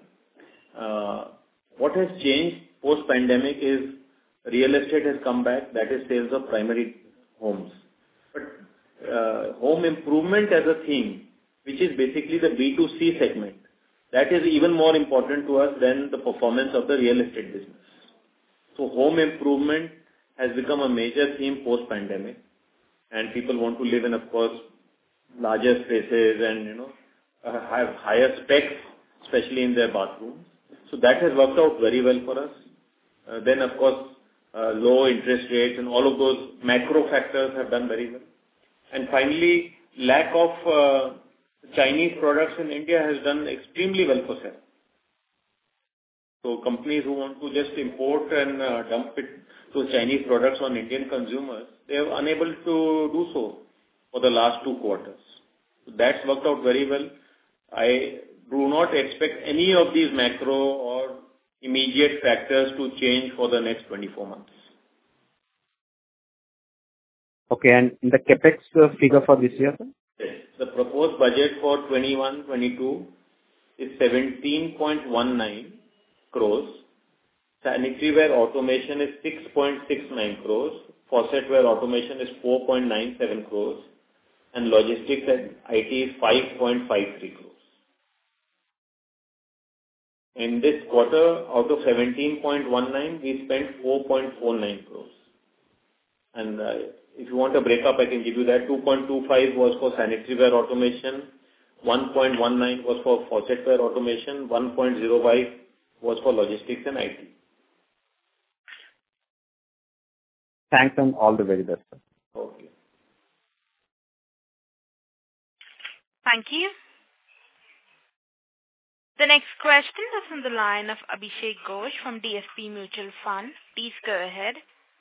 What has changed post-pandemic is real estate has come back, that is sales of primary homes. But home improvement as a theme, which is basically the B2C segment, that is even more important to us than the performance of the real estate business. So home improvement has become a major theme post-pandemic, and people want to live in, of course, larger spaces and have higher specs, especially in their bathrooms. So that has worked out very well for us. Then, of course, low interest rates and all of those macro factors have done very well. And finally, lack of Chinese products in India has done extremely well for Cera. So companies who want to just import and dump it to Chinese products on Indian consumers, they are unable to do so for the last 2 quarters. So that's worked out very well. I do not expect any of these macro or immediate factors to change for the next 24 months. Okay, and the capex figure for this year, sir? Yes. The proposed budget for 21-22 is 17.19 crores. Sanitary ware automation is 6.69 crores. Faucetware automation is 4.97 crores. And logistics and IT is 5.53 crores. In this quarter, out of 17.19, we spent 4.49 crores. And if you want a breakup, I can give you that. 2.25 was for sanitary ware automation, 1.19 was for faucetware automation, 1.05 was for logistics and IT. Thanks and all the very best, sir. Okay. Thank you. The next question is from the line of Abhishek Ghosh from DSP Mutual Fund. Please go ahead.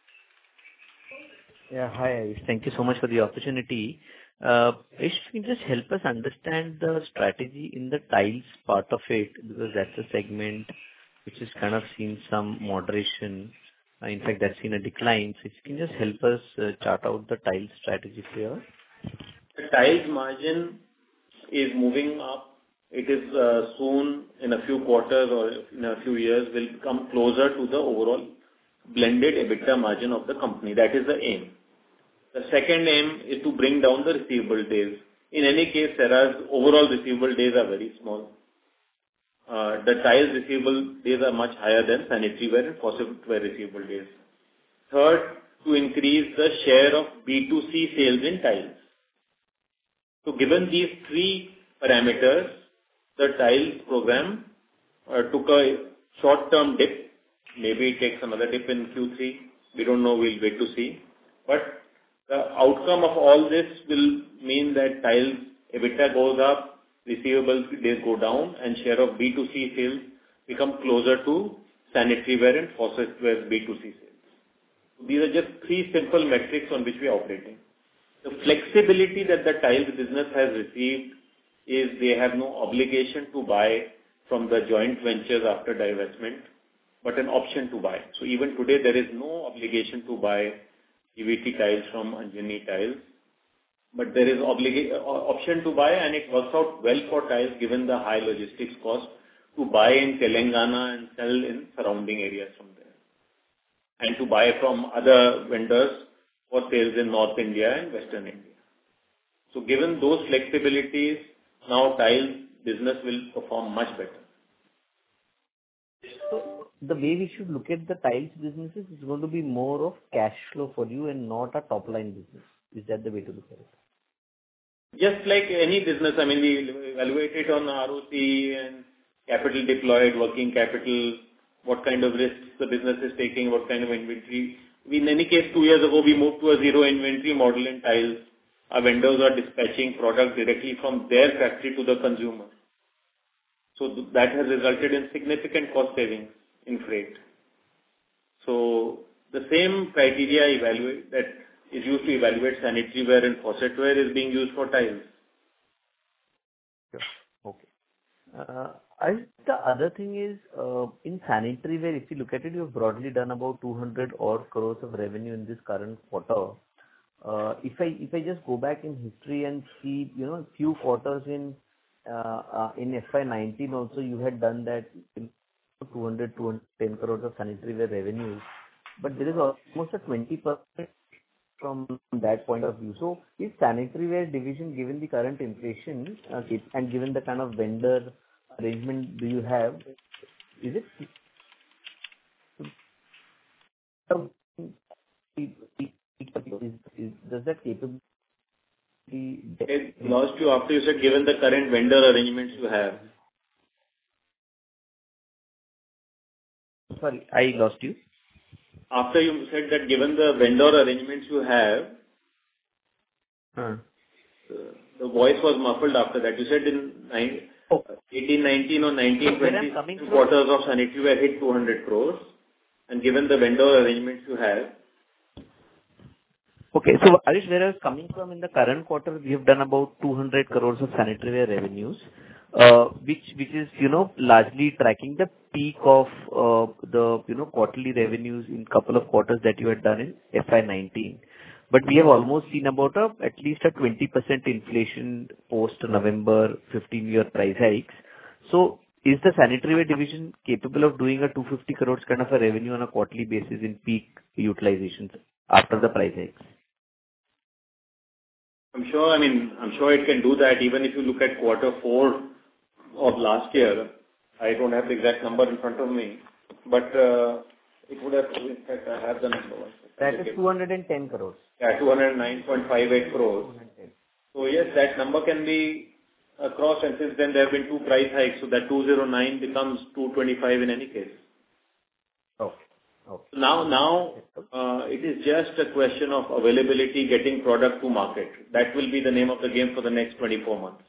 Yeah, hi, Ayush. Thank you so much for the opportunity. Ayush, can you just help us understand the strategy in the tiles part of it, because that's a segment which has kind of seen some moderation. In fact, that's seen a decline. So if you can just help us chart out the tiles strategy here. The tiles margin is moving up. It is soon, in a few quarters or in a few years, will come closer to the overall blended EBITDA margin of the company. That is the aim. The second aim is to bring down the receivable days. In any case, Cera's overall receivable days are very small. The tiles receivable days are much higher than sanitary ware and faucetware receivable days. Third, to increase the share of B2C sales in tiles. So given these three parameters, the tiles program took a short-term dip. Maybe it takes another dip in Q3. We don't know. We'll wait to see. But the outcome of all this will mean that tiles EBITDA goes up, receivables days go down, and share of B2C sales become closer to sanitary ware and faucetware B2C sales. These are just three simple metrics on which we are operating. The flexibility that the tiles business has received is they have no obligation to buy from the joint ventures after divestment, but an option to buy. So even today, there is no obligation to buy PVT tiles from Anjani Tiles, but there is option to buy, and it works out well for tiles given the high logistics cost to buy in Telangana and sell in surrounding areas from there, and to buy from other vendors for sales in North India and Western India. So given those flexibilities, now tiles business will perform much better. So the way we should look at the tiles businesses is going to be more of cash flow for you and not a top line business. Is that the way to look at it? Just like any business, I mean, we evaluate it on ROC and capital deployed, working capital, what kind of risks the business is taking, what kind of inventory. In any case, 2 years ago, we moved to a zero inventory model in tiles. Our vendors are dispatching product directly from their factory to the consumer. So that has resulted in significant cost savings in freight. So the same criteria that is used to evaluate sanitary ware and faucetware is being used for tiles. Sure. Okay. The other thing is, in sanitary ware, if you look at it, you've broadly done about 200 odd crores of revenue in this current quarter. If I just go back in history and see, few quarters in FY19 also, you had done that 210 crores of sanitary ware revenues, but there is almost a 20% from that point of view. So is sanitary ware division, given the current inflation and given the kind of vendor arrangement do you have, is it does that capability? I lost you after you said given the current vendor arrangements you have. Sorry, I lost you. After you said that given the vendor arrangements you have, the voice was muffled after that. You said in 18, 19 or 19, 20 quarters of sanitary ware hit 200 crores, and given the vendor arrangements you have. Okay, so Ayush, where I was coming from, in the current quarter, we have done about 200 crores of sanitary ware revenues, which is, largely tracking the peak of the, quarterly revenues in couple of quarters that you had done in FY19. But we have almost seen about at least a 20% inflation post November 15-year price hikes. So is the sanitary ware division capable of doing a 250 crores kind of a revenue on a quarterly basis in peak utilizations after the price hikes? I'm sure it can do that. Even if you look at quarter 4 of last year, I don't have the exact number in front of me, but it would have, in fact, I have the number. That is 210 crores. Yeah, 209.58 crores. 210. So yes, that number can be across, and since then there have been 2 price hikes, so that 209 becomes 225 in any case. Okay. Okay. Now, it is just a question of availability, getting product to market. That will be the name of the game for the next 24 months.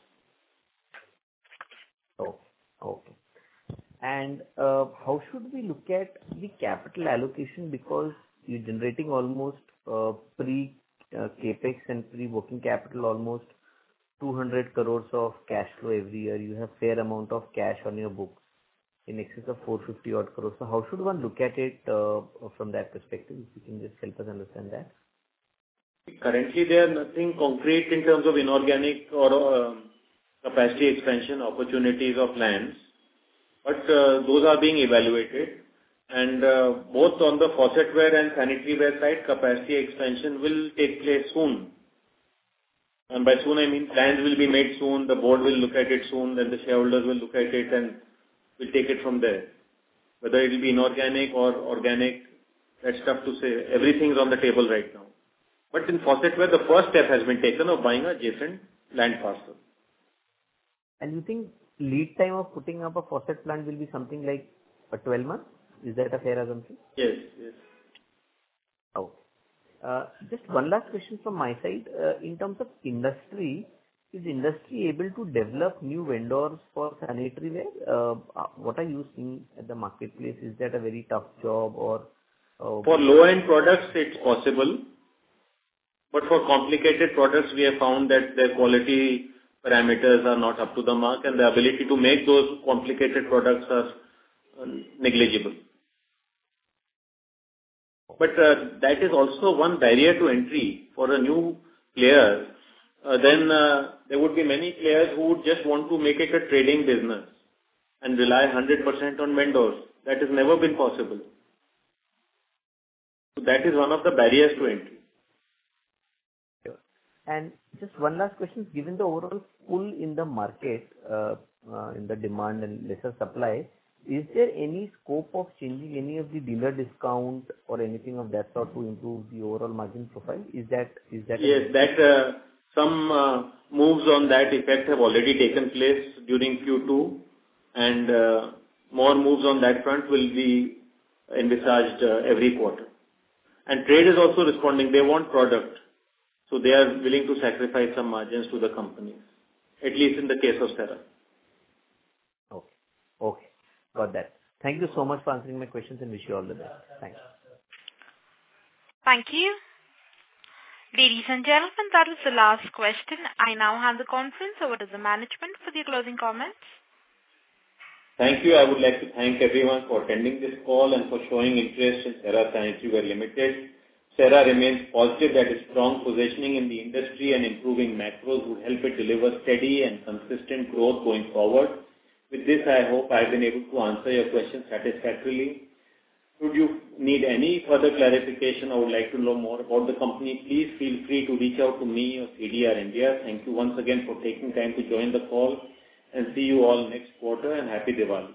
Okay. Okay. And how should we look at the capital allocation, because you're generating almost pre-capex and pre-working capital almost 200 crores of cash flow every year. You have fair amount of cash on your books in excess of 450 odd crores. So how should one look at it from that perspective? If you can just help us understand that. Currently, there are nothing concrete in terms of inorganic or capacity expansion opportunities of lands, but those are being evaluated. And both on the faucetware and sanitaryware side, capacity expansion will take place soon. And by soon, I mean plans will be made soon, the board will look at it soon, then the shareholders will look at it and we'll take it from there. Whether it will be inorganic or organic, that's tough to say. Everything is on the table right now. But in faucetware, the first step has been taken of buying adjacent land parcel. And you think lead time of putting up a faucet plant will be something like 12 months? Is that a fair assumption? Yes, yes. Okay. Just one last question from my side. In terms of industry, is industry able to develop new vendors for sanitaryware? What are you seeing at the marketplace? Is that a very tough job or? For low-end products, it's possible. But for complicated products, we have found that their quality parameters are not up to the mark and the ability to make those complicated products are negligible. But that is also one barrier to entry for a new player. Then there would be many players who would just want to make it a trading business and rely 100% on vendors. That has never been possible. So that is one of the barriers to entry. Sure. And just one last question. Given the overall pull in the market, in the demand and lesser supply, is there any scope of changing any of the dealer discount or anything of that sort to improve the overall margin profile? Is that? Yes, some moves on that effect have already taken place during Q2, and more moves on that front will be envisaged every quarter. And trade is also responding. They want product, so they are willing to sacrifice some margins to the companies, at least in the case of Cera. Okay. Got that. Thank you so much for answering my questions and wish you all the best. Thanks. Thank you. Ladies and gentlemen, that was the last question. I now hand the conference over to the management for the closing comments. Thank you. I would like to thank everyone for attending this call and for showing interest in Cera Sanitaryware Limited. Cera remains positive that its strong positioning in the industry and improving macros would help it deliver steady and consistent growth going forward. With this, I hope I have been able to answer your questions satisfactorily. Should you need any further clarification or would like to know more about the company, please feel free to reach out to me or CDR India. Thank you once again for taking time to join the call, and see you all next quarter, and happy Diwali.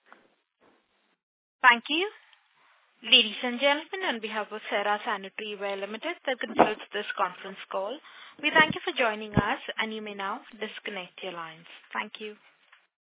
Thank you. Ladies and gentlemen, on behalf of Cera Sanitaryware Limited, that concludes this conference call. We thank you for joining us, and you may now disconnect your lines. Thank you.